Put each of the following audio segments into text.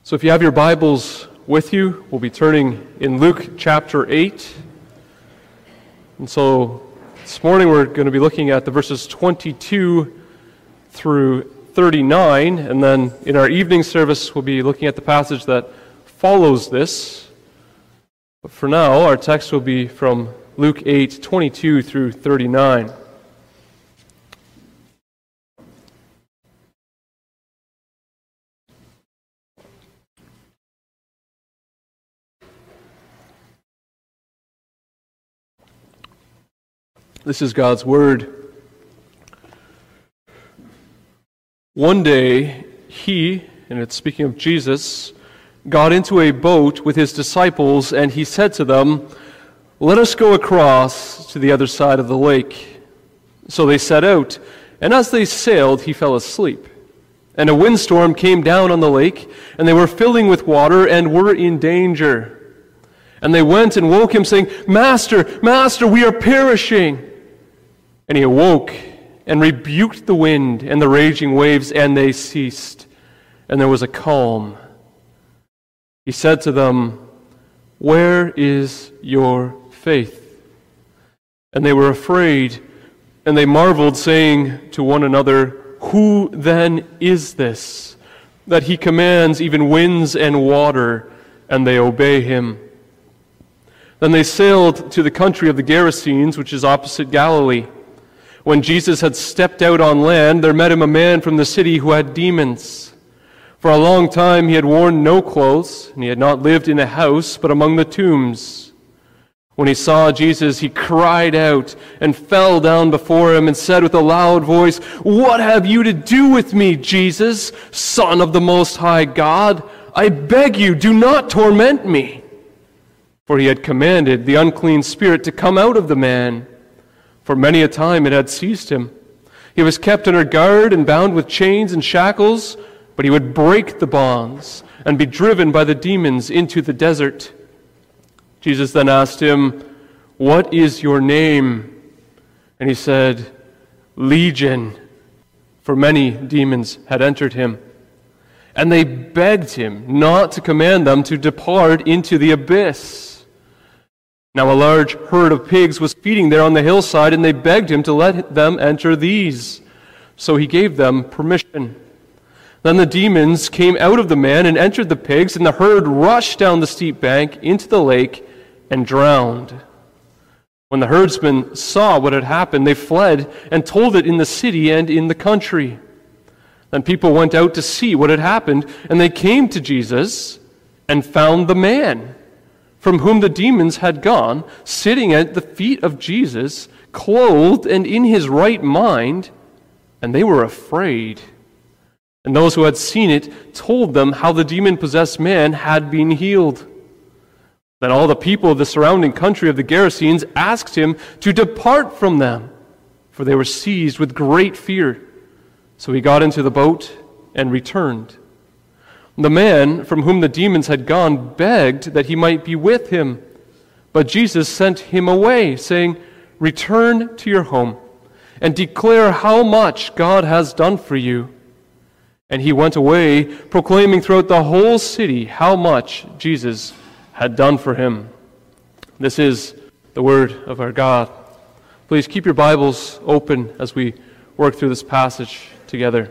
So if you have your Bibles with you, we'll be turning in Luke chapter 8. And so this morning we're going to be looking at the verses 22 through 39, and then in our evening service we'll be looking at the passage that follows this. But for now, our text will be from Luke 8, 22 through 39. This is God's Word. One day, he, and it's speaking of Jesus, got into a boat with his disciples, and he said to them, "Let us go across to the other side of the lake." So they set out, and as they sailed, he fell asleep. And a windstorm came down on the lake, and they were filling with water and were in danger. And they went and woke him, saying, "Master, Master, we are perishing." And he awoke and rebuked the wind and the raging waves, and they ceased, and there was a calm. He said to them, "Where is your faith?" And they were afraid, and they marveled, saying to one another, "Who then is this, that he commands even winds and water, and they obey him?" Then they sailed to the country of the Gerasenes, which is opposite Galilee. When Jesus had stepped out on land, there met him a man from the city who had demons. For a long time he had worn no clothes, and he had not lived in a house, but among the tombs. When he saw Jesus, he cried out and fell down before him and said with a loud voice, "What have you to do with me, Jesus, Son of the Most High God? I beg you, do not torment me." For he had commanded the unclean spirit to come out of the man. For many a time it had seized him. He was kept under guard and bound with chains and shackles, but he would break the bonds and be driven by the demons into the desert. Jesus then asked him, "What is your name?" And he said, "Legion," for many demons had entered him. And they begged him not to command them to depart into the abyss. Now a large herd of pigs was feeding there on the hillside, and they begged him to let them enter these. So he gave them permission. Then the demons came out of the man and entered the pigs, and the herd rushed down the steep bank into the lake and drowned. When the herdsmen saw what had happened, they fled and told it in the city and in the country. Then people went out to see what had happened, and they came to Jesus and found the man from whom the demons had gone, sitting at the feet of Jesus, clothed and in his right mind, and they were afraid. And those who had seen it told them how the demon-possessed man had been healed. Then all the people of the surrounding country of the Gerasenes asked him to depart from them, for they were seized with great fear. So he got into the boat and returned. The man from whom the demons had gone begged that he might be with him. But Jesus sent him away, saying, "Return to your home and declare how much God has done for you." And he went away, proclaiming throughout the whole city how much Jesus had done for him. This is the word of our God. Please keep your Bibles open as we work through this passage together.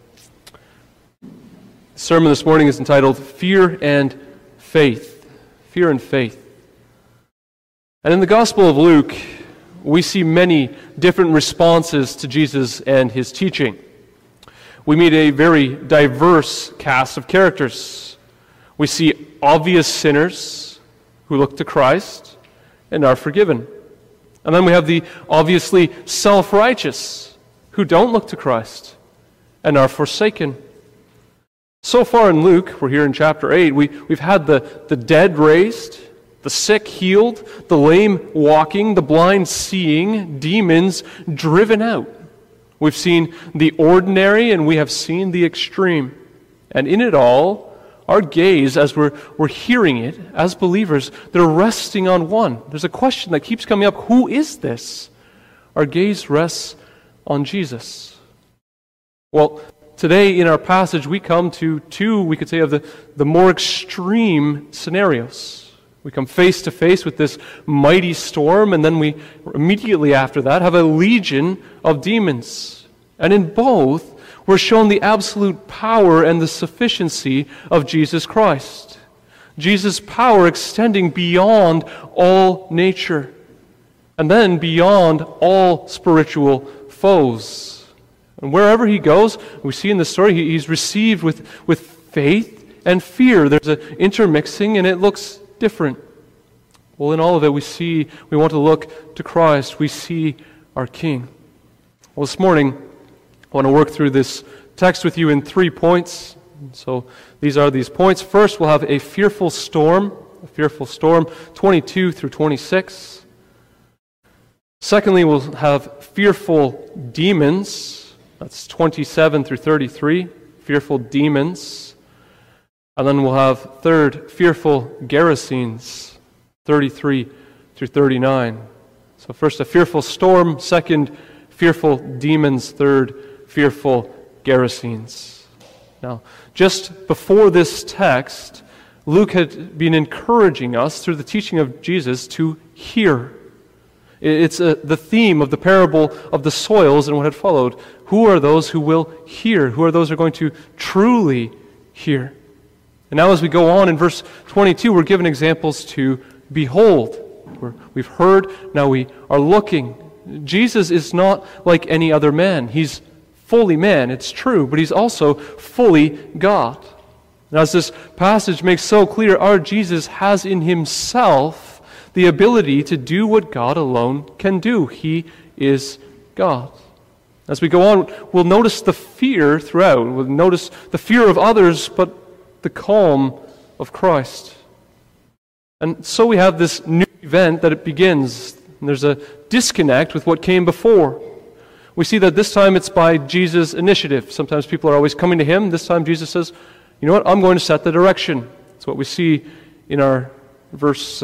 The sermon this morning is entitled Fear and Faith. Fear and Faith. And in the Gospel of Luke, we see many different responses to Jesus and his teaching. We meet a very diverse cast of characters. We see obvious sinners who look to Christ and are forgiven. And then we have the obviously self-righteous who don't look to Christ and are forsaken. So far in Luke, we're here in chapter 8, we've had the dead raised, the sick healed, the lame walking, the blind seeing, demons driven out. We've seen the ordinary and we have seen the extreme. And in it all, our gaze, as we're hearing it, as believers, they're resting on one. There's a question that keeps coming up, who is this? Our gaze rests on Jesus. Well, today in our passage we come to two, we could say, of the more extreme scenarios. We come face to face with this mighty storm, and then we immediately after that have a legion of demons. And in both, we're shown the absolute power and the sufficiency of Jesus Christ. Jesus' power extending beyond all nature, and then beyond all spiritual foes. And wherever he goes, we see in the story, he's received with faith and fear. There's an intermixing, and it looks different. Well, in all of it, we want to look to Christ. We see our King. Well, this morning, I want to work through this text with you in 3 points. So these are these points. First, we'll have a fearful storm, 22 through 26. Secondly, we'll have fearful demons. That's 27 through 33, fearful demons. And then we'll have third, fearful Gerasenes, 33 through 39. So first, a fearful storm. Second, fearful demons. Third, fearful Gerasenes. Now, just before this text, Luke had been encouraging us through the teaching of Jesus to hear. It's the theme of the parable of the soils and what had followed. Who are those who will hear? Who are those who are going to truly hear? And now as we go on in verse 22, we're given examples to behold. We've heard, now we are looking. Jesus is not like any other man. He's fully man, it's true, but he's also fully God. And as this passage makes so clear, our Jesus has in himself the ability to do what God alone can do. He is God. As we go on, we'll notice the fear throughout. We'll notice the fear of others, but the calm of Christ. And so we have this new event that it begins. And there's a disconnect with what came before. We see that this time it's by Jesus' initiative. Sometimes people are always coming to him. This time Jesus says, you know what, I'm going to set the direction. That's what we see in our verse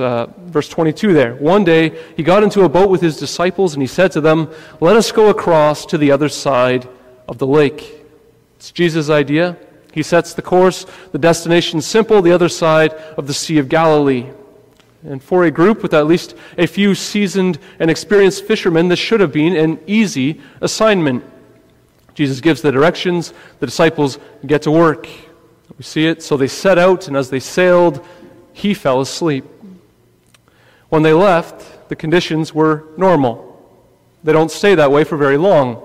22 there. One day he got into a boat with his disciples and he said to them, let us go across to the other side of the lake. It's Jesus' idea. He sets the course. The destination's simple, the other side of the Sea of Galilee. And for a group with at least a few seasoned and experienced fishermen, this should have been an easy assignment. Jesus gives the directions, the disciples get to work. We see it, so they set out, and as they sailed, he fell asleep. When they left, the conditions were normal. They don't stay that way for very long.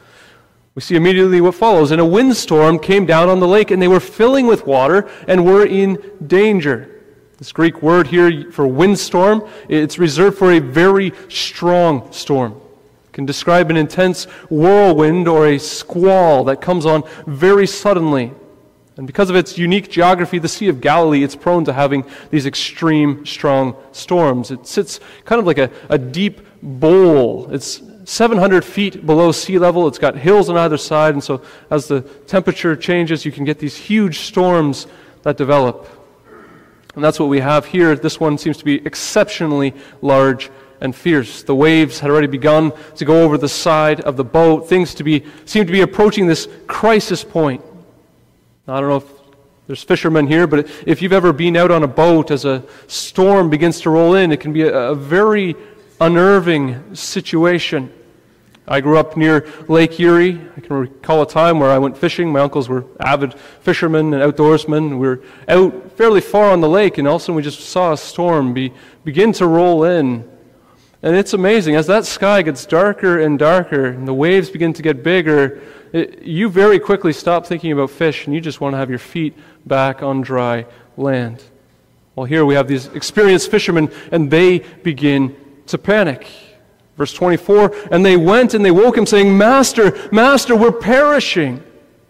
We see immediately what follows. And a windstorm came down on the lake, and they were filling with water and were in danger. This Greek word here for windstorm, it's reserved for a very strong storm. It can describe an intense whirlwind or a squall that comes on very suddenly. And because of its unique geography, the Sea of Galilee, it's prone to having these extreme, strong storms. It sits kind of like a deep bowl. It's 700 feet below sea level. It's got hills on either side, and so as the temperature changes, you can get these huge storms that develop. And that's what we have here. This one seems to be exceptionally large and fierce. The waves had already begun to go over the side of the boat. Things seem to be approaching this crisis point. Now, I don't know if there's fishermen here, but if you've ever been out on a boat as a storm begins to roll in, it can be a very unnerving situation. I grew up near Lake Erie. I can recall a time where I went fishing. My uncles were avid fishermen and outdoorsmen. We were out fairly far on the lake, and all of a sudden we just saw a storm begin to roll in. And it's amazing. As that sky gets darker and darker, and the waves begin to get bigger, you very quickly stop thinking about fish, and you just want to have your feet back on dry land. Well, here we have these experienced fishermen, and they begin to panic. Verse 24, and they went and they woke him, saying, Master, Master, we're perishing.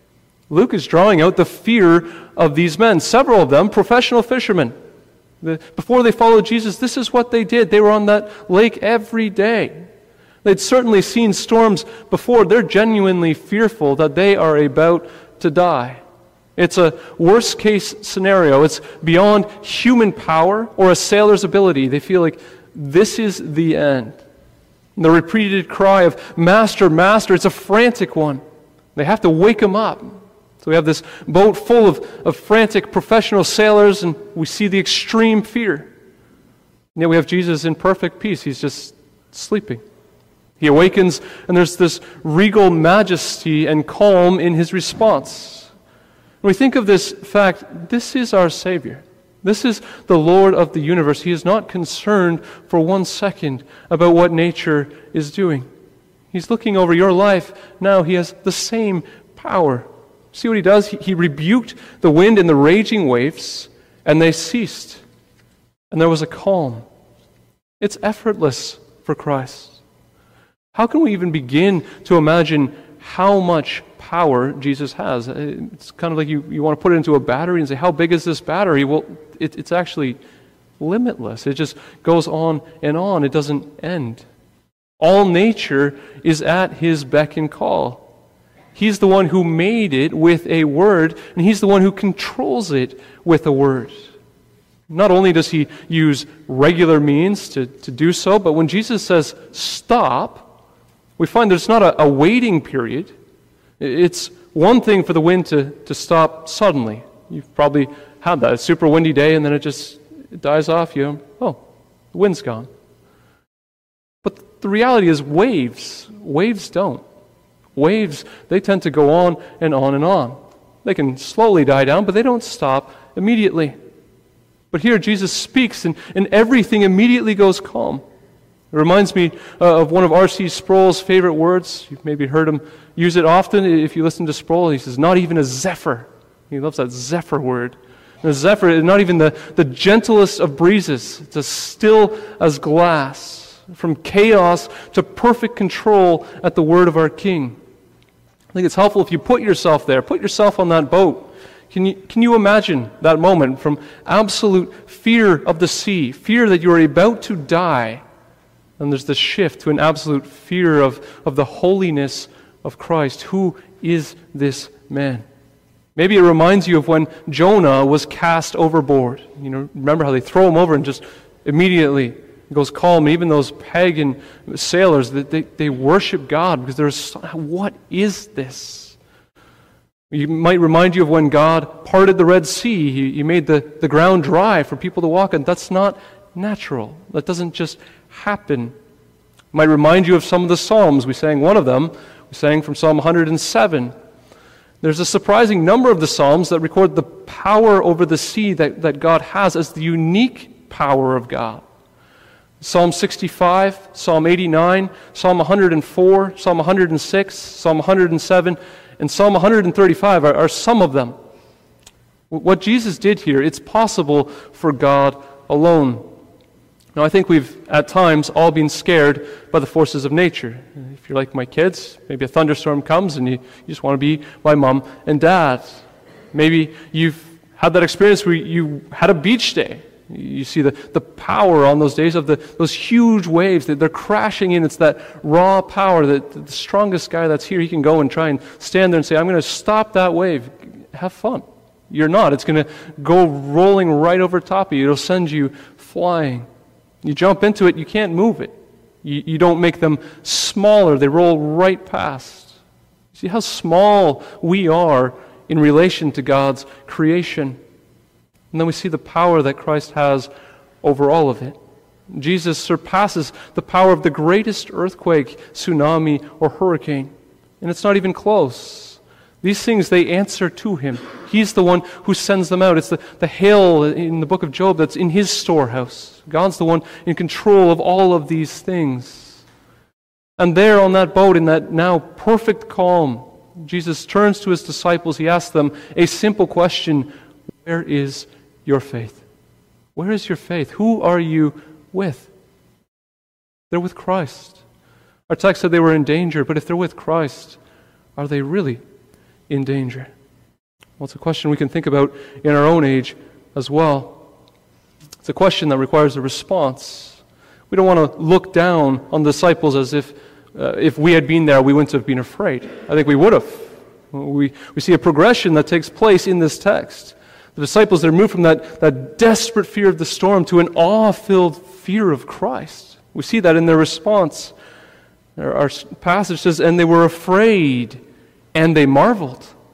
Luke is drawing out the fear of these men, several of them professional fishermen. Before they followed Jesus, this is what they did. They were on that lake every day. They'd certainly seen storms before. They're genuinely fearful that they are about to die. It's a worst-case scenario. It's beyond human power or a sailor's ability. They feel like this is the end. And the repeated cry of, Master, Master, it's a frantic one. They have to wake him up. So we have this boat full of frantic professional sailors, and we see the extreme fear. And yet we have Jesus in perfect peace. He's just sleeping. He awakens, and there's this regal majesty and calm in his response. When we think of this fact, this is our Savior. This is the Lord of the universe. He is not concerned for 1 second about what nature is doing. He's looking over your life now. He has the same power. See what he does? He rebuked the wind and the raging waves, and they ceased. And there was a calm. It's effortless for Christ. How can we even begin to imagine how much power Jesus has? It's kind of like you want to put it into a battery and say, how big is this battery? Well, it's actually limitless. It just goes on. It doesn't end. All nature is at his beck and call. He's the one who made it with a word, and he's the one who controls it with a word. Not only does he use regular means to do so, but when Jesus says stop, we find there's not a waiting period. It's one thing for the wind to stop suddenly. You've probably had that. A super windy day, and then it dies off. The wind's gone. But the reality is waves don't. Waves, they tend to go on and on and on. They can slowly die down, but they don't stop immediately. But here Jesus speaks, and everything immediately goes calm. It reminds me of one of R.C. Sproul's favorite words. You've maybe heard him use it often if you listen to Sproul. He says, not even a zephyr. He loves that zephyr word. And a zephyr is not even the gentlest of breezes. It's as still as glass. From chaos to perfect control at the word of our King. I think it's helpful if you put yourself there. Put yourself on that boat. Can you imagine that moment from absolute fear of the sea, fear that you are about to die, and there's this shift to an absolute fear of the holiness of Christ. Who is this man? Maybe it reminds you of when Jonah was cast overboard. Remember how they throw him over and just immediately it goes calm. Even those pagan sailors, they worship God because what is this? It might remind you of when God parted the Red Sea. He made the ground dry for people to walk on. That's not natural. That doesn't just happen. It might remind you of some of the Psalms. We sang one of them. We sang from Psalm 107. There's a surprising number of the Psalms that record the power over the sea that God has as the unique power of God. Psalm 65, Psalm 89, Psalm 104, Psalm 106, Psalm 107, and Psalm 135 are some of them. What Jesus did here, it's possible for God alone. Now, I think we've, at times, all been scared by the forces of nature. If you're like my kids, maybe a thunderstorm comes and you just want to be by mom and dad. Maybe you've had that experience where you had a beach day. You see the power on those days of those huge waves that they're crashing in. It's that raw power that the strongest guy that's here, he can go and try and stand there and say, I'm going to stop that wave. Have fun. You're not. It's going to go rolling right over top of you. It'll send you flying. You jump into it, you can't move it. You don't make them smaller. They roll right past. See how small we are in relation to God's creation. And then we see the power that Christ has over all of it. Jesus surpasses the power of the greatest earthquake, tsunami, or hurricane. And it's not even close. These things, they answer to him. He's the one who sends them out. It's the hail in the book of Job that's in his storehouse. God's the one in control of all of these things. And there on that boat, in that now perfect calm, Jesus turns to his disciples. He asks them a simple question: where is your faith? Where is your faith? Who are you with? They're with Christ. Our text said they were in danger, but if they're with Christ, are they really in danger? Well, it's a question we can think about in our own age as well. It's a question that requires a response. We don't want to look down on the disciples as if we had been there, we wouldn't have been afraid. I think we would have. We see a progression that takes place in this text. The disciples, they're moved from that desperate fear of the storm to an awe-filled fear of Christ. We see that in their response. Our passage says, and they were afraid, and they marveled.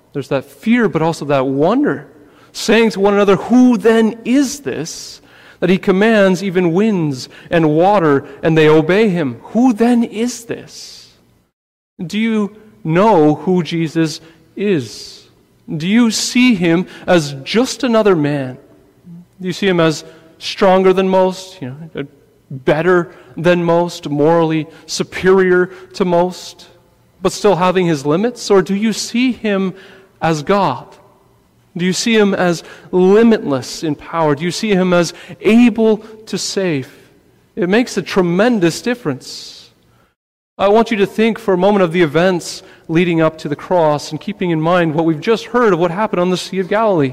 There's that fear, but also that wonder, saying to one another, who then is this that he commands even winds and water, and they obey him? Who then is this? Do you know who Jesus is? Do you see him as just another man? Do you see him as stronger than most, better than most, morally superior to most, but still having his limits? Or do you see him as God? Do you see him as limitless in power? Do you see him as able to save? It makes a tremendous difference. I want you to think for a moment of the events leading up to the cross and keeping in mind what we've just heard of what happened on the Sea of Galilee.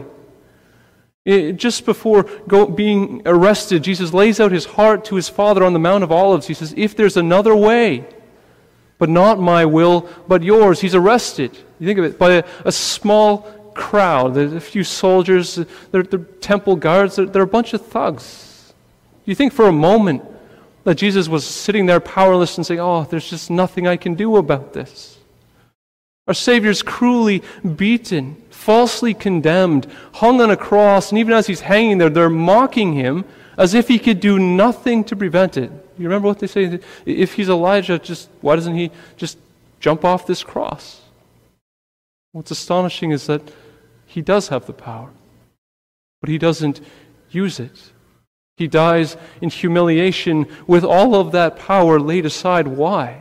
Just before being arrested, Jesus lays out his heart to his Father on the Mount of Olives. He says, if there's another way, but not my will, but yours. He's arrested. You think of it, by a small crowd. There's a few soldiers, they're temple guards, they're a bunch of thugs. You think for a moment that Jesus was sitting there powerless and saying, oh, there's just nothing I can do about this. Our Savior's cruelly beaten, falsely condemned, hung on a cross, and even as he's hanging there, they're mocking him as if he could do nothing to prevent it. You remember what they say? If he's Elijah, why doesn't he just jump off this cross? What's astonishing is that he does have the power, but he doesn't use it. He dies in humiliation with all of that power laid aside. Why?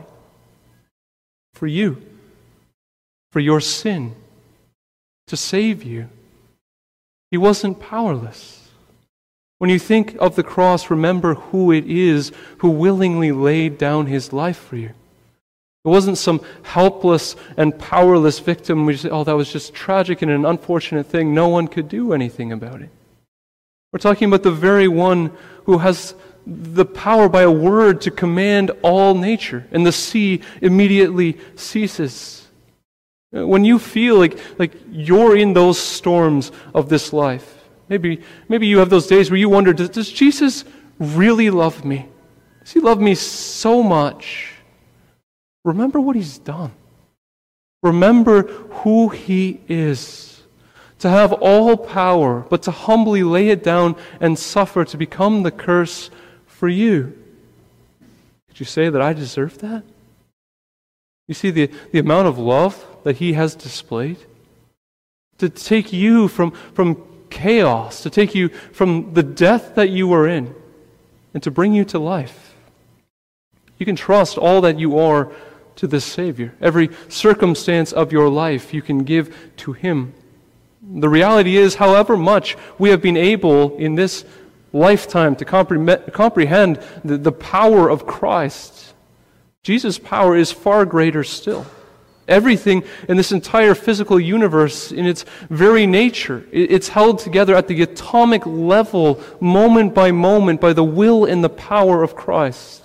For you. For your sin. To save you. He wasn't powerless. When you think of the cross, remember who it is who willingly laid down his life for you. It wasn't some helpless and powerless victim. We say, oh, that was just tragic and an unfortunate thing. No one could do anything about it. We're talking about the very one who has the power by a word to command all nature, and the sea immediately ceases. When you feel like you're in those storms of this life, maybe you have those days where you wonder, does Jesus really love me? Does he love me so much? Remember what he's done. Remember who he is. To have all power, but to humbly lay it down and suffer to become the curse for you. Could you say that I deserve that? You see the amount of love that he has displayed? To take you from chaos, to take you from the death that you were in, and to bring you to life. You can trust all that you are to this Savior. Every circumstance of your life you can give to him. The reality is, however much we have been able in this lifetime to comprehend the power of Christ, Jesus' power is far greater still. Everything in this entire physical universe, in its very nature, it's held together at the atomic level, moment by moment, by the will and the power of Christ.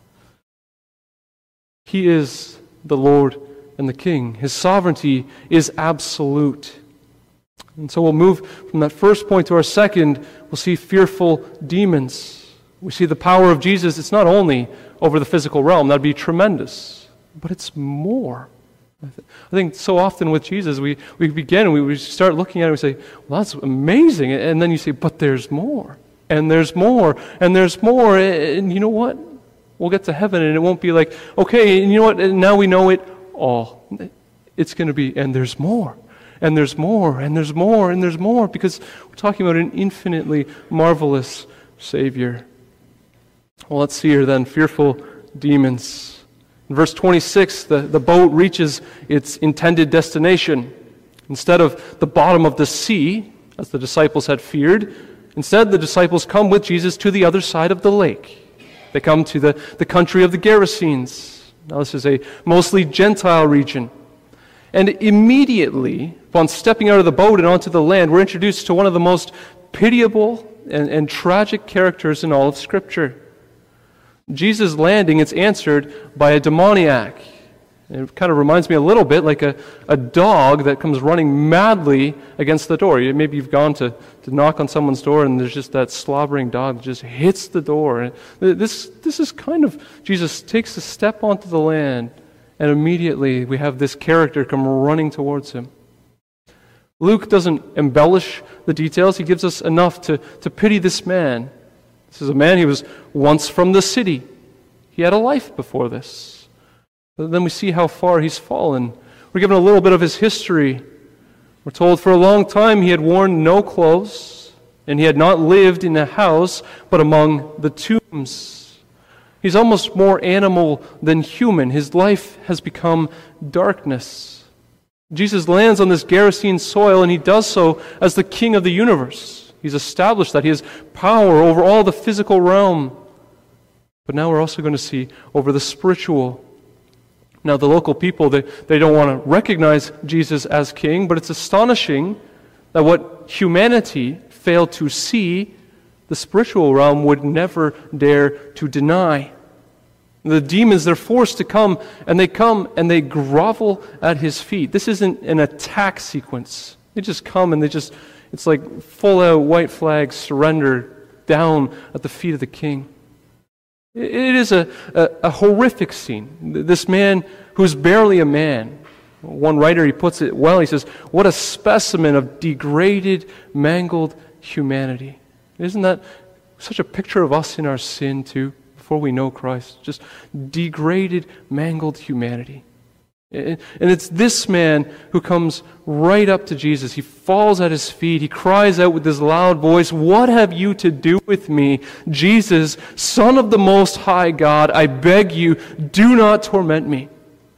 He is the Lord and the King. His sovereignty is absolute. And so we'll move from that first point to our second. We'll see fearful demons. We see the power of Jesus. It's not only over the physical realm. That'd be tremendous. But it's more. I think so often with Jesus, we begin and we start looking at it and we say, well, that's amazing. And then you say, but there's more. And there's more. And there's more. And you know what? We'll get to heaven and it won't be like, okay, and you know what? And now we know it all. It's going to be, and there's more. And there's more, and there's more, and there's more, because we're talking about an infinitely marvelous Savior. Well, let's see here then, fearful demons. In verse 26, the boat reaches its intended destination. Instead of the bottom of the sea, as the disciples had feared, instead the disciples come with Jesus to the other side of the lake. They come to the country of the Gerasenes. Now this is a mostly Gentile region. And immediately, upon stepping out of the boat and onto the land, we're introduced to one of the most pitiable and tragic characters in all of Scripture. Jesus' landing is answered by a demoniac. It kind of reminds me a little bit like a dog that comes running madly against the door. Maybe you've gone to knock on someone's door and there's just that slobbering dog that just hits the door. This is kind of, Jesus takes a step onto the land, and immediately we have this character come running towards him. Luke doesn't embellish the details. He gives us enough to pity this man. This is a man, he was once from the city. He had a life before this. But then we see how far he's fallen. We're given a little bit of his history. We're told for a long time he had worn no clothes, and he had not lived in a house, but among the tombs. He's almost more animal than human. His life has become darkness. Jesus lands on this Gerasene soil, and he does so as the king of the universe. He's established that he has power over all the physical realm. But now we're also going to see over the spiritual. Now the local people, they don't want to recognize Jesus as king, but it's astonishing that what humanity failed to see, the spiritual realm would never dare to deny. The demons, they're forced to come and they grovel at his feet. This isn't an attack sequence. They just come and it's like full-out white flag surrender down at the feet of the king. It is a horrific scene. This man who's barely a man. One writer, he puts it well. He says, what a specimen of degraded, mangled humanity. Isn't that such a picture of us in our sin too? Before we know Christ, just degraded, mangled humanity. And it's this man who comes right up to Jesus. He falls at his feet. He cries out with this loud voice, "What have you to do with me, Jesus, Son of the Most High God? I beg you, do not torment me."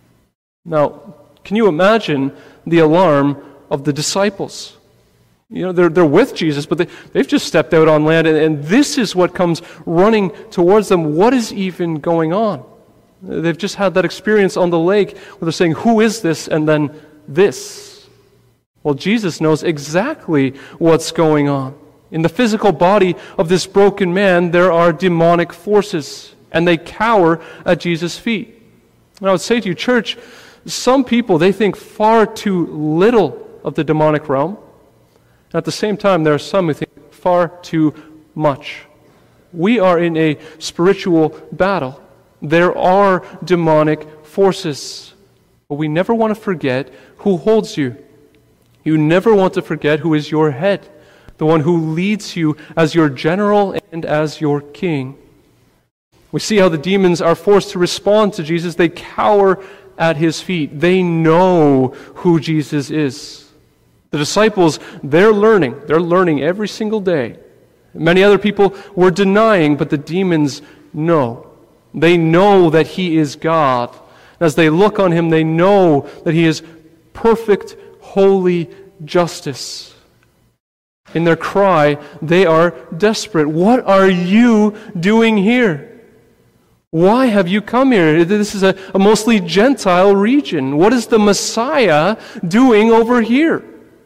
Now, can you imagine the alarm of the disciples? You know, they're with Jesus, but they've just stepped out on land, and this is what comes running towards them. What is even going on? They've just had that experience on the lake where they're saying, "Who is this?" and then this. Well, Jesus knows exactly what's going on. In the physical body of this broken man, there are demonic forces, and they cower at Jesus' feet. And I would say to you, church, some people, they think far too little of the demonic realm. At the same time, there are some who think far too much. We are in a spiritual battle. There are demonic forces. But we never want to forget who holds you. You never want to forget who is your head, the one who leads you as your general and as your king. We see how the demons are forced to respond to Jesus. They cower at his feet. They know who Jesus is. The disciples, they're learning every single day. Many other people were denying, but the demons know. They know that he is God. As they look on him, they know that he is perfect, holy justice. In their cry, they are desperate. What are you doing here? Why have you come here? This is a mostly Gentile region. What is the Messiah doing over here?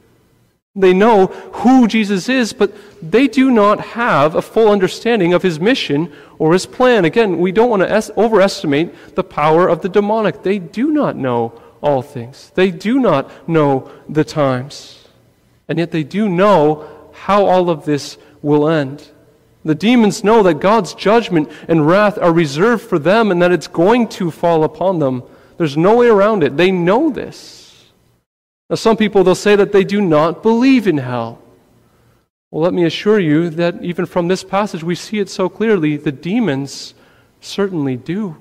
They know who Jesus is, but they do not have a full understanding of his mission or his plan. Again, we don't want to overestimate the power of the demonic. They do not know all things. They do not know the times. And yet they do know how all of this will end. The demons know that God's judgment and wrath are reserved for them and that it's going to fall upon them. There's no way around it. They know this. Now, some people, they'll say that they do not believe in hell. Well, let me assure you that even from this passage, we see it so clearly. The demons certainly do.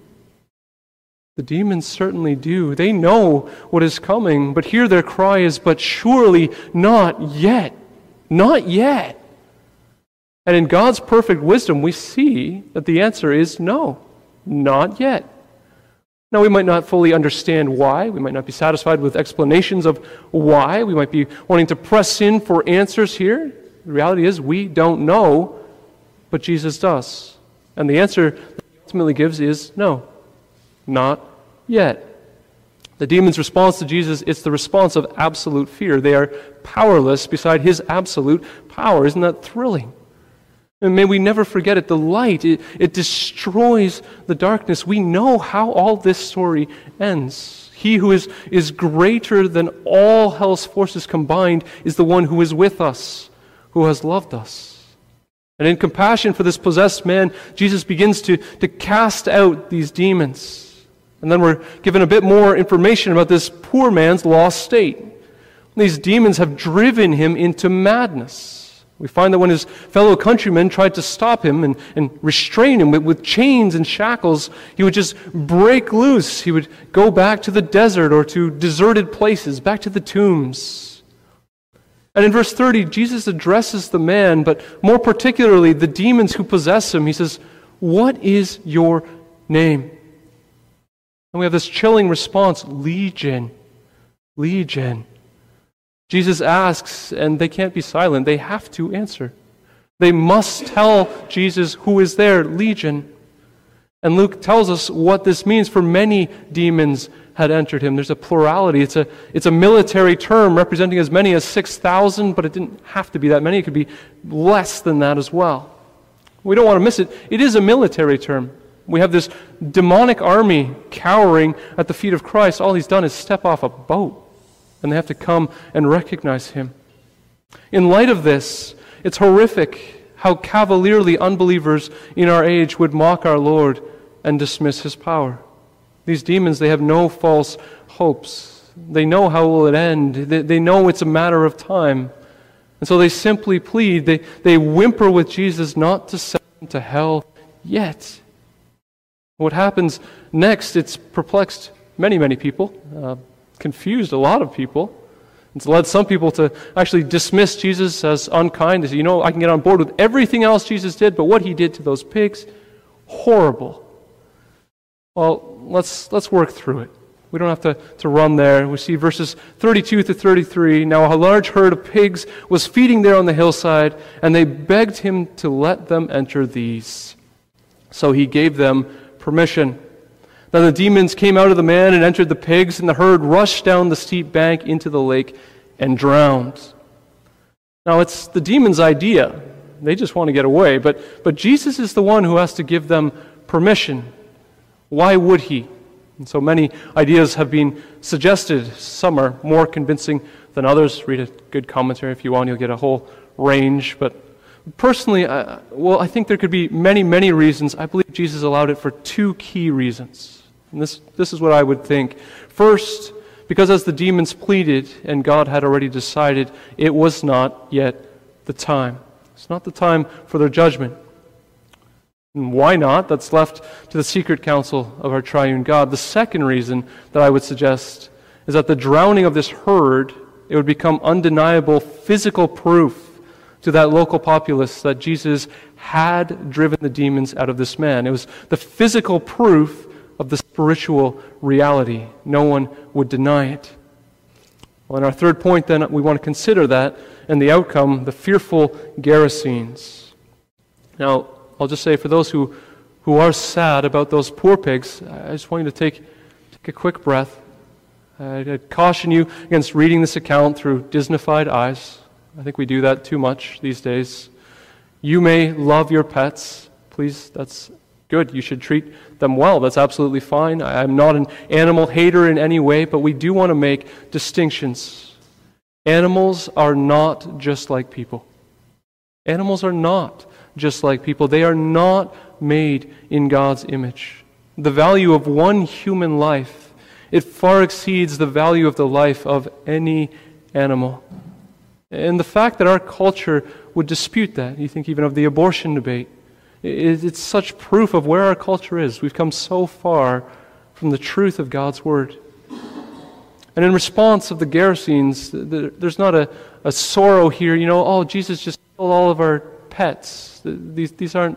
The demons certainly do. They know what is coming, but here their cry is, "But surely not yet. Not yet." And in God's perfect wisdom, we see that the answer is no, not yet. Now, we might not fully understand why. We might not be satisfied with explanations of why. We might be wanting to press in for answers here. The reality is we don't know, but Jesus does. And the answer that he ultimately gives is no, not yet. The demon's response to Jesus is the response of absolute fear. They are powerless beside his absolute power. Isn't that thrilling? And may we never forget it. The light, it destroys the darkness. We know how all this story ends. He who is greater than all hell's forces combined is the one who is with us, who has loved us. And in compassion for this possessed man, Jesus begins to cast out these demons. And then we're given a bit more information about this poor man's lost state. These demons have driven him into madness. We find that when his fellow countrymen tried to stop him and restrain him with chains and shackles, he would just break loose. He would go back to the desert or to deserted places, back to the tombs. And in verse 30, Jesus addresses the man, but more particularly the demons who possess him. He says, "What is your name?" And we have this chilling response, "Legion, Legion." Jesus asks, and they can't be silent. They have to answer. They must tell Jesus who is there, Legion. And Luke tells us what this means, for many demons had entered him. There's a plurality. It's a military term representing as many as 6,000, but it didn't have to be that many. It could be less than that as well. We don't want to miss it. It is a military term. We have this demonic army cowering at the feet of Christ. All he's done is step off a boat, and they have to come and recognize him. In light of this, it's horrific how cavalierly unbelievers in our age would mock our Lord and dismiss his power. These demons, they have no false hopes. They know how will it end. They know it's a matter of time. And so they simply plead, they whimper with Jesus not to send them to hell yet. What happens next, it's perplexed many, many people, confused a lot of people. It's led some people to actually dismiss Jesus as unkind. They say, I can get on board with everything else Jesus did, but what he did to those pigs, horrible. Well, let's work through it. We don't have to run there. We see verses 32 to 33. Now a large herd of pigs was feeding there on the hillside, and they begged him to let them enter these. So he gave them permission. Then the demons came out of the man and entered the pigs, and the herd rushed down the steep bank into the lake and drowned. Now it's the demons' idea. They just want to get away, but Jesus is the one who has to give them permission. Why would he? And so many ideas have been suggested. Some are more convincing than others. Read a good commentary if you want. You'll get a whole range. But personally, I think there could be many, many reasons. I believe Jesus allowed it for two key reasons. And this is what I would think. First, because as the demons pleaded, and God had already decided, it was not yet the time. It's not the time for their judgment. And why not? That's left to the secret counsel of our triune God. The second reason that I would suggest is that the drowning of this herd, it would become undeniable physical proof to that local populace that Jesus had driven the demons out of this man. It was the physical proof of the spiritual reality. No one would deny it. Well, in our third point, then, we want to consider that and the outcome, the fearful Gerasenes. Now, I'll just say, for those who are sad about those poor pigs, I just want you to take a quick breath. I'd caution you against reading this account through Disneyfied eyes. I think we do that too much these days. You may love your pets. Please, that's good. You should treat them well. That's absolutely fine. I'm not an animal hater in any way, but we do want to make distinctions. Animals are not just like people. Animals are not just like people. They are not made in God's image. The value of one human life, it far exceeds the value of the life of any animal. And the fact that our culture would dispute that, you think even of the abortion debate, it's such proof of where our culture is. We've come so far from the truth of God's Word. And in response of the Gerasenes, there's not a sorrow here, Jesus just killed all of our pets. These aren't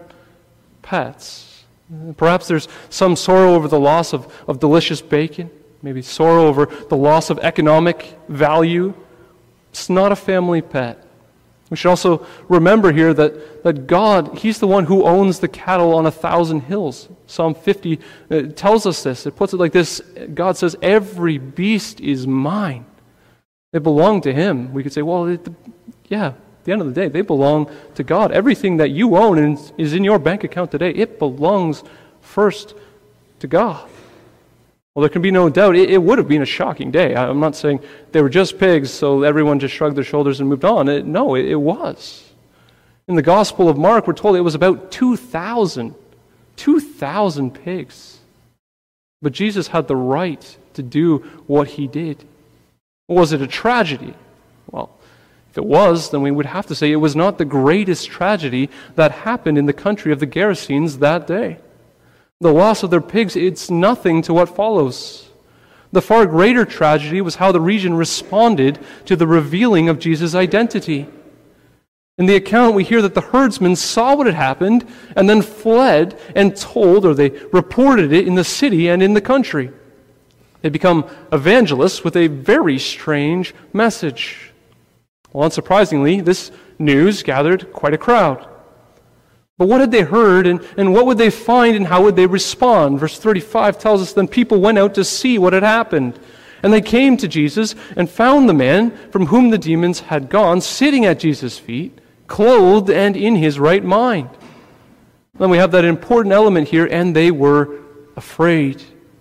pets. Perhaps there's some sorrow over the loss of delicious bacon, maybe sorrow over the loss of economic value. It's not a family pet. We should also remember here that God, He's the one who owns the cattle on 1,000 hills. Psalm 50 tells us this. It puts it like this. God says, every beast is mine. They belong to Him. We could say, well, at the end of the day, they belong to God. Everything that you own and is in your bank account today, it belongs first to God. Well, there can be no doubt, it would have been a shocking day. I'm not saying they were just pigs, so everyone just shrugged their shoulders and moved on. It was. In the Gospel of Mark, we're told it was about 2,000 pigs. But Jesus had the right to do what He did. Was it a tragedy? If it was, then we would have to say it was not the greatest tragedy that happened in the country of the Gerasenes that day. The loss of their pigs, it's nothing to what follows. The far greater tragedy was how the region responded to the revealing of Jesus' identity. In the account, we hear that the herdsmen saw what had happened and then fled and told, or they reported it in the city and in the country. They become evangelists with a very strange message. Well, unsurprisingly, this news gathered quite a crowd. But what had they heard, and what would they find, and how would they respond? Verse 35 tells us, then people went out to see what had happened. And they came to Jesus and found the man from whom the demons had gone, sitting at Jesus' feet, clothed and in his right mind. Then we have that important element here, and they were afraid.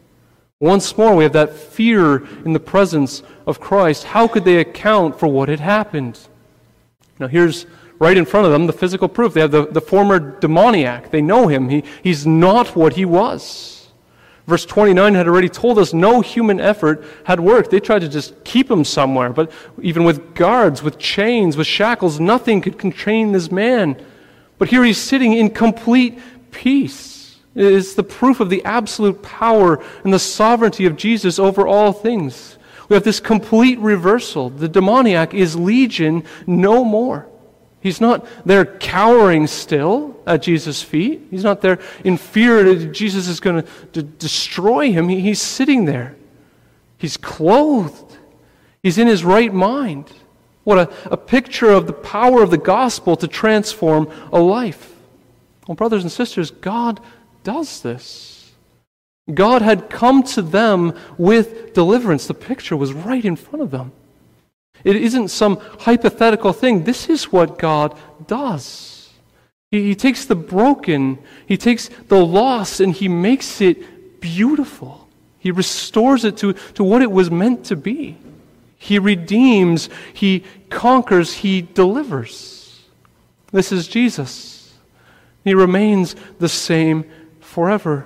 Once more, we have that fear in the presence of Christ. How could they account for what had happened? Now here's right in front of them the physical proof. They have the former demoniac. They know him. He's not what he was. Verse 29 had already told us no human effort had worked. They tried to just keep him somewhere, but even with guards, with chains, with shackles, nothing could contain this man. But here he's sitting in complete peace. It is the proof of the absolute power and the sovereignty of Jesus over all things. We have this complete reversal. The demoniac is legion no more. He's not there cowering still at Jesus' feet. He's not there in fear that Jesus is going to destroy him. He's sitting there. He's clothed. He's in his right mind. What a picture of the power of the gospel to transform a life. Well, brothers and sisters, God does this. God had come to them with deliverance. The picture was right in front of them. It isn't some hypothetical thing. This is what God does. He takes the broken, He takes the lost, and He makes it beautiful. He restores it to what it was meant to be. He redeems, He conquers, He delivers. This is Jesus. He remains the same forever.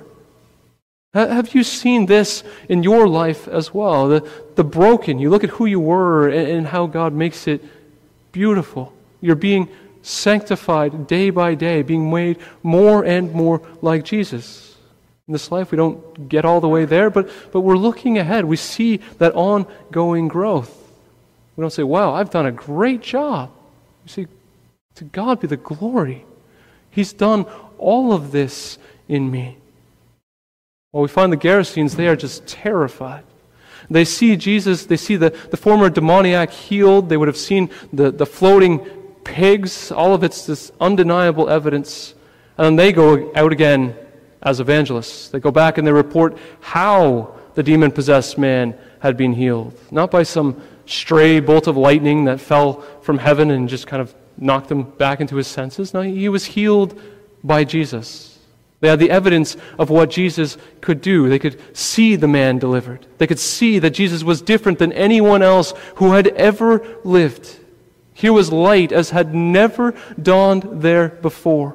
Have you seen this in your life as well? The broken. You look at who you were and how God makes it beautiful. You're being sanctified day by day, being made more and more like Jesus. In this life, we don't get all the way there, but we're looking ahead. We see that ongoing growth. We don't say, wow, I've done a great job. We say, to God be the glory. He's done all of this in me. Well, we find the Gerasenes, they are just terrified. They see Jesus, they see the former demoniac healed. They would have seen the floating pigs. All of it's this undeniable evidence. And then they go out again as evangelists. They go back and they report how the demon-possessed man had been healed. Not by some stray bolt of lightning that fell from heaven and just kind of knocked him back into his senses. No, he was healed by Jesus. They had the evidence of what Jesus could do. They could see the man delivered. They could see that Jesus was different than anyone else who had ever lived. Here was light as had never dawned there before.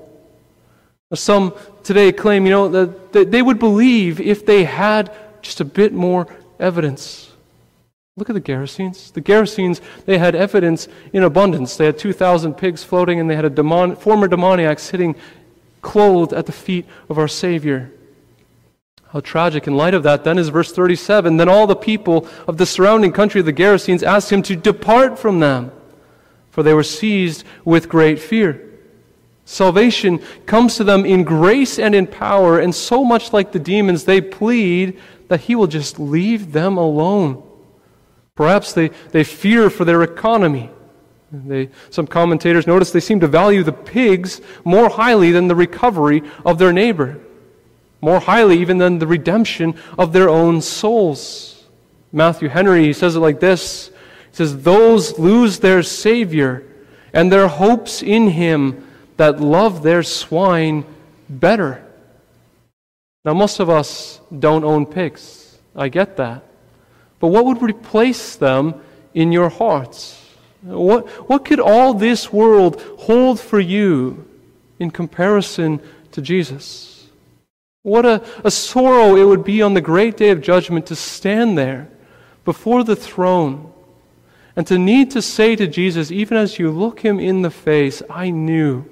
Some today claim, that they would believe if they had just a bit more evidence. Look at the Gerasenes. The Gerasenes, they had evidence in abundance. They had 2,000 pigs floating, and they had a former demoniac sitting clothed at the feet of our Savior. How tragic. In light of that, then, is verse 37. Then all the people of the surrounding country of the Gerasenes asked him to depart from them, for they were seized with great fear. Salvation comes to them in grace and in power, and so much like the demons, they plead that he will just leave them alone. Perhaps they fear for their economy. Some commentators notice they seem to value the pigs more highly than the recovery of their neighbor, more highly even than the redemption of their own souls. Matthew Henry, he says it like this. He says, "Those lose their Savior and their hopes in Him that love their swine better." Now, most of us don't own pigs. I get that. But what would replace them in your hearts? What could all this world hold for you in comparison to Jesus? What a sorrow it would be on the great day of judgment to stand there before the throne And to need to say to Jesus, even as you look him in the face, I knew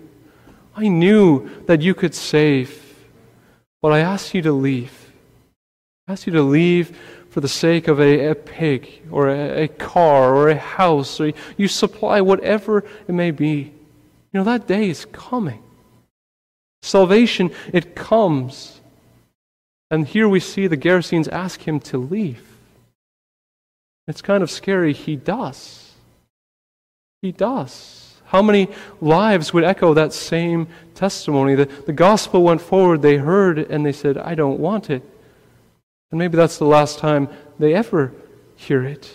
that you could save, but I asked you to leave. I asked you to leave for the sake of a pig or a car or a house, or you supply whatever it may be. That day is coming. Salvation, it comes. And here we see the Gerasenes ask him to leave. It's kind of scary. He does. He does. How many lives would echo that same testimony? The gospel went forward, they heard, and they said, I don't want it. And maybe that's the last time they ever hear it.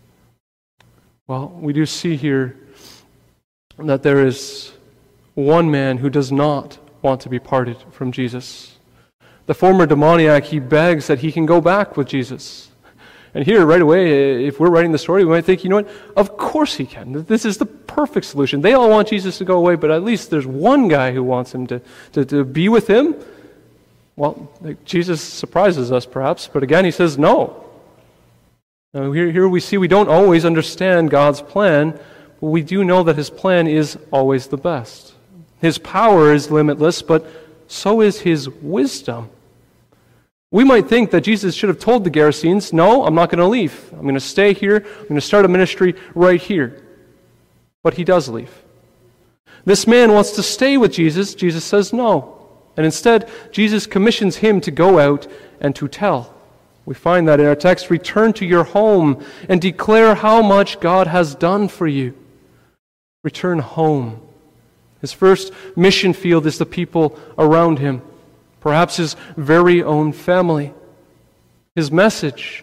Well, we do see here that there is one man who does not want to be parted from Jesus. The former demoniac, he begs that he can go back with Jesus. And here, right away, if we're writing the story, we might think, what? Of course he can. This is the perfect solution. They all want Jesus to go away, but at least there's one guy who wants him to be with him. Well, Jesus surprises us, perhaps, but again, he says no. Now, here we see we don't always understand God's plan, but we do know that his plan is always the best. His power is limitless, but so is his wisdom. We might think that Jesus should have told the Gerasenes, no, I'm not going to leave. I'm going to stay here. I'm going to start a ministry right here. But he does leave. This man wants to stay with Jesus. Jesus says no. And instead, Jesus commissions him to go out and to tell. We find that in our text, return to your home and declare how much God has done for you. Return home. His first mission field is the people around him. Perhaps his very own family. His message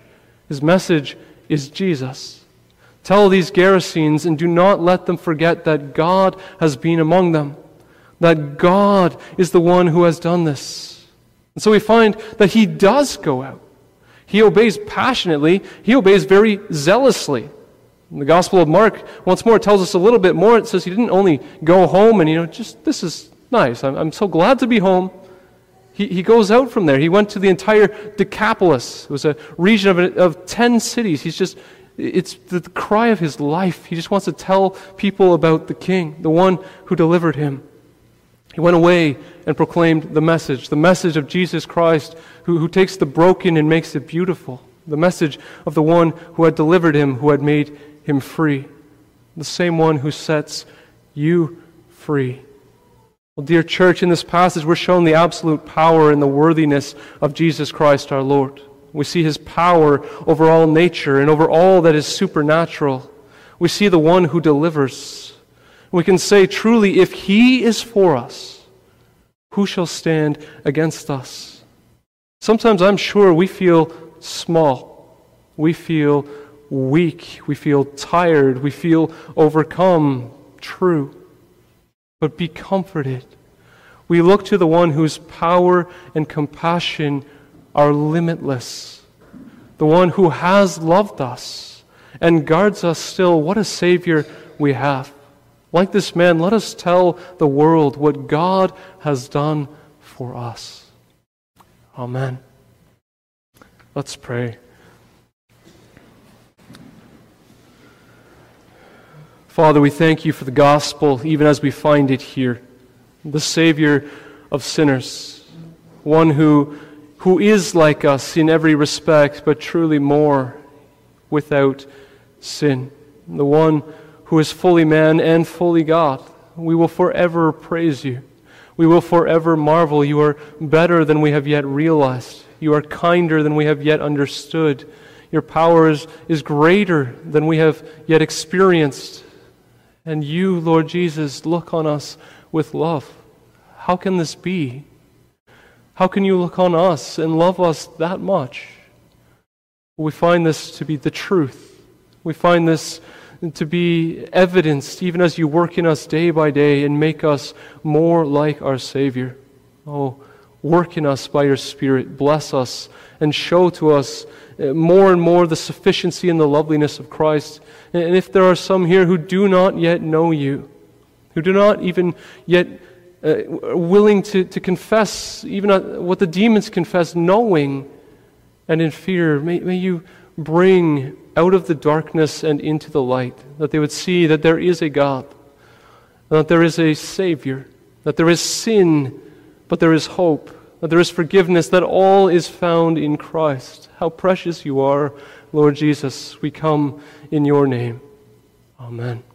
is Jesus. Tell these Gerasenes and do not let them forget that God has been among them. That God is the one who has done this. And so we find that he does go out. He obeys passionately. He obeys very zealously. In the Gospel of Mark, once more, tells us a little bit more. It says he didn't only go home and, this is nice. I'm so glad to be home. He goes out from there. He went to the entire Decapolis. It was a region of 10 cities. It's the cry of his life. He just wants to tell people about the King, the one who delivered him. He went away and proclaimed the message of Jesus Christ, who takes the broken and makes it beautiful. The message of the one who had delivered him, who had made him free. The same one who sets you free. Well, dear church, in this passage we're shown the absolute power and the worthiness of Jesus Christ our Lord. We see his power over all nature and over all that is supernatural. We see the one who delivers. We can say truly, if he is for us, who shall stand against us? Sometimes I'm sure we feel small. We feel weak. We feel tired. We feel overcome. True. But be comforted. We look to the one whose power and compassion are limitless. The one who has loved us and guards us still. What a Savior we have. Like this man, let us tell the world what God has done for us. Amen. Let's pray. Father, we thank you for the gospel, even as we find it here. The Savior of sinners, one who is like us in every respect, but truly more, without sin. The one who is fully man and fully God. We will forever praise you. We will forever marvel. You are better than we have yet realized. You are kinder than we have yet understood. Your power is greater than we have yet experienced. And you, Lord Jesus, look on us with love. How can this be? How can you look on us and love us that much? We find this to be the truth. We find this to be evidenced even as you work in us day by day and make us more like our Savior. Oh, work in us by your Spirit. Bless us and show to us more and more the sufficiency and the loveliness of Christ. And if there are some here who do not yet know you, who do not even yet willing to confess even what the demons confess, knowing and in fear, may you bring out of the darkness and into the light, that they would see that there is a God, that there is a Savior, that there is sin, but there is hope, that there is forgiveness, that all is found in Christ. How precious you are, Lord Jesus. We come in your name. Amen.